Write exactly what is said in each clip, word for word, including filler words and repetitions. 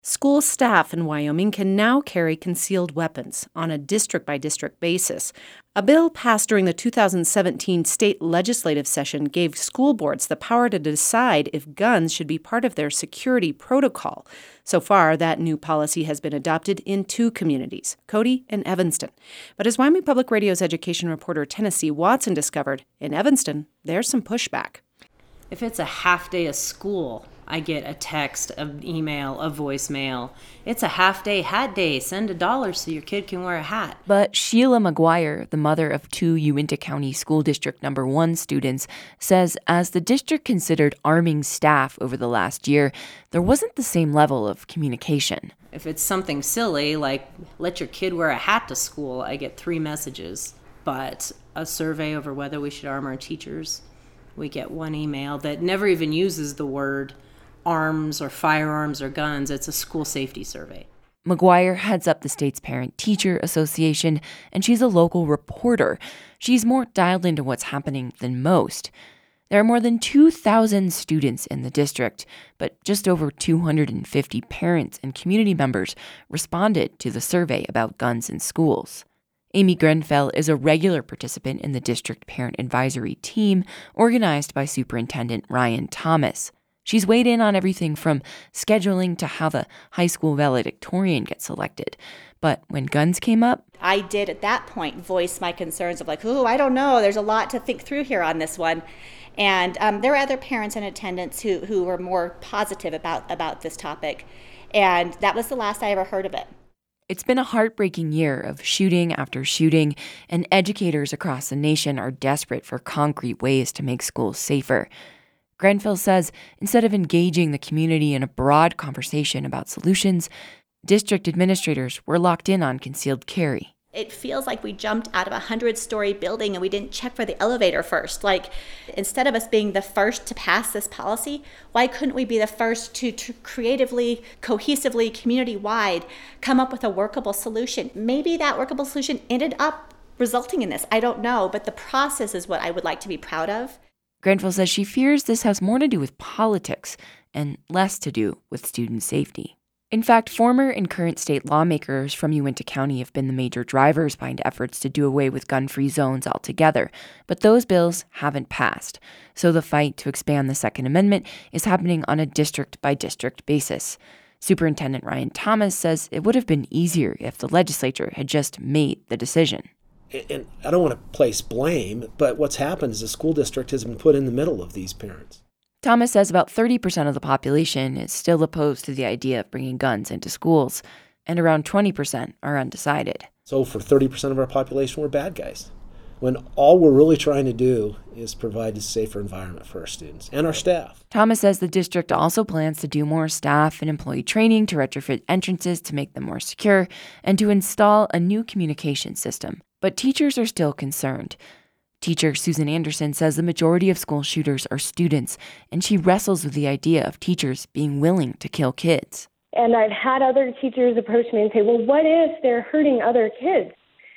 School staff in Wyoming can now carry concealed weapons on a district-by-district basis. A bill passed during the two thousand seventeen state legislative session gave school boards the power to decide if guns should be part of their security protocol. So far, that new policy has been adopted in two communities, Cody and Evanston. But as Wyoming Public Radio's education reporter Tennessee Watson discovered, in Evanston, there's some pushback. If it's a half day of school, I get a text, an email, a voicemail. It's a half-day hat day. Send a dollar so your kid can wear a hat. But Sheila McGuire, the mother of two Uinta County School District Number One students, says as the district considered arming staff over the last year, there wasn't the same level of communication. If it's something silly, like let your kid wear a hat to school, I get three messages. But a survey over whether we should arm our teachers, we get one email that never even uses the word arms or firearms or guns. It's a school safety survey. McGuire heads up the state's Parent-Teacher Association, and she's a local reporter. She's more dialed into what's happening than most. There are more than two thousand students in the district, but just over two hundred fifty parents and community members responded to the survey about guns in schools. Amy Grenfell is a regular participant in the district parent advisory team organized by Superintendent Ryan Thomas. She's weighed in on everything from scheduling to how the high school valedictorian gets selected. But when guns came up, I did at that point voice my concerns of like, oh, I don't know. There's a lot to think through here on this one. And um, there were other parents in attendance who, who were more positive about, about this topic. And that was the last I ever heard of it. It's been a heartbreaking year of shooting after shooting, and educators across the nation are desperate for concrete ways to make schools safer. Grenfell says instead of engaging the community in a broad conversation about solutions, district administrators were locked in on concealed carry. It feels like we jumped out of a hundred-story building and we didn't check for the elevator first. Like, instead of us being the first to pass this policy, why couldn't we be the first to, to creatively, cohesively, community-wide come up with a workable solution? Maybe that workable solution ended up resulting in this. I don't know, but the process is what I would like to be proud of. Grenfell says she fears this has more to do with politics and less to do with student safety. In fact, former and current state lawmakers from Uinta County have been the major drivers behind efforts to do away with gun-free zones altogether, but those bills haven't passed. So the fight to expand the Second Amendment is happening on a district-by-district basis. Superintendent Ryan Thomas says it would have been easier if the legislature had just made the decision. And I don't want to place blame, but what's happened is the school district has been put in the middle of these parents. Thomas says about thirty percent of the population is still opposed to the idea of bringing guns into schools, and around twenty percent are undecided. So for thirty percent of our population, we're bad guys, when all we're really trying to do is provide a safer environment for our students and our staff. Thomas says the district also plans to do more staff and employee training to retrofit entrances to make them more secure and to install a new communication system. But teachers are still concerned. Teacher Susan Anderson says the majority of school shooters are students, and she wrestles with the idea of teachers being willing to kill kids. And I've had other teachers approach me and say, well, what if they're hurting other kids?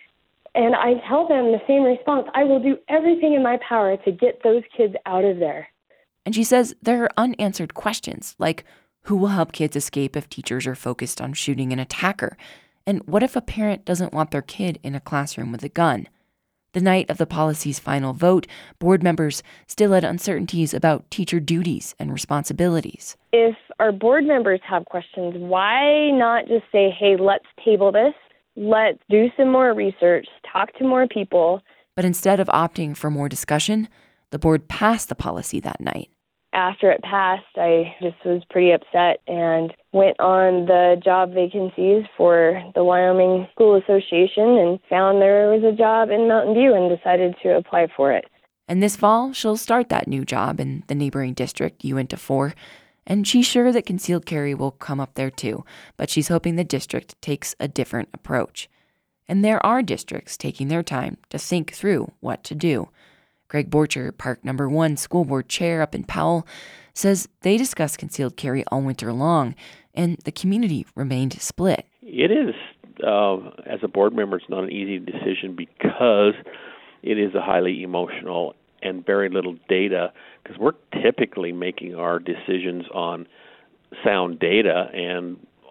And I tell them the same response. I will do everything in my power to get those kids out of there. And she says there are unanswered questions, like who will help kids escape if teachers are focused on shooting an attacker? And what if a parent doesn't want their kid in a classroom with a gun? The night of the policy's final vote, board members still had uncertainties about teacher duties and responsibilities. If our board members have questions, why not just say, hey, let's table this, let's do some more research, talk to more people. But instead of opting for more discussion, the board passed the policy that night. After it passed, I just was pretty upset and went on the job vacancies for the Wyoming School Association and found there was a job in Mountain View and decided to apply for it. And this fall, she'll start that new job in the neighboring district, Uinta four. And she's sure that concealed carry will come up there too, but she's hoping the district takes a different approach. And there are districts taking their time to think through what to do. Greg Borcher, Park Number One School Board Chair up in Powell, says they discussed concealed carry all winter long, and the community remained split. It is, uh, as a board member, it's not an easy decision because it is a highly emotional and very little data, because we're typically making our decisions on sound data, and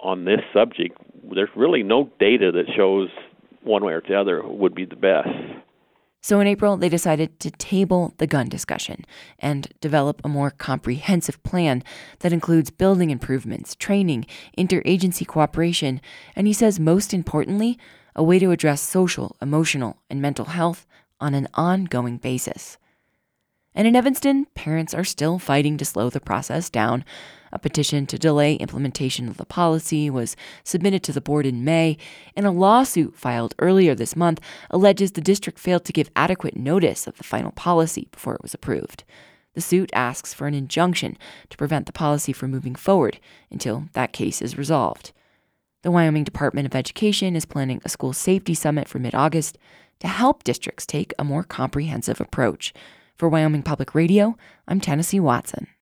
on this subject, there's really no data that shows one way or the other would be the best. So in April, they decided to table the gun discussion and develop a more comprehensive plan that includes building improvements, training, interagency cooperation, and he says most importantly, a way to address social, emotional, and mental health on an ongoing basis. And in Evanston, parents are still fighting to slow the process down. A petition to delay implementation of the policy was submitted to the board in May, and a lawsuit filed earlier this month alleges the district failed to give adequate notice of the final policy before it was approved. The suit asks for an injunction to prevent the policy from moving forward until that case is resolved. The Wyoming Department of Education is planning a school safety summit for mid-August to help districts take a more comprehensive approach. For Wyoming Public Radio, I'm Tennessee Watson.